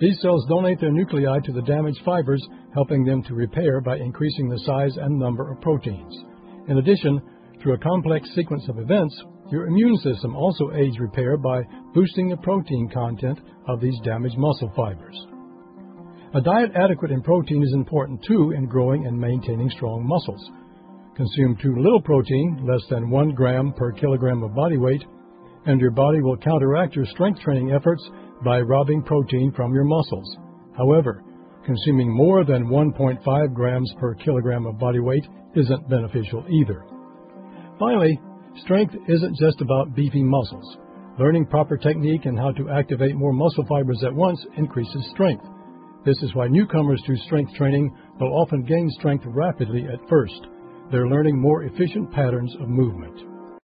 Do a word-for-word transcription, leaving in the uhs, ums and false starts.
These cells donate their nuclei to the damaged fibers, helping them to repair by increasing the size and number of proteins. In addition, through a complex sequence of events, your immune system also aids repair by boosting the protein content of these damaged muscle fibers. A diet adequate in protein is important too in growing and maintaining strong muscles. Consume too little protein, less than one gram per kilogram of body weight, and your body will counteract your strength training efforts by robbing protein from your muscles. However, consuming more than one point five grams per kilogram of body weight isn't beneficial either. Finally, strength isn't just about beefing muscles. Learning proper technique and how to activate more muscle fibers at once increases strength. This is why newcomers to strength training will often gain strength rapidly at first. They're learning more efficient patterns of movement.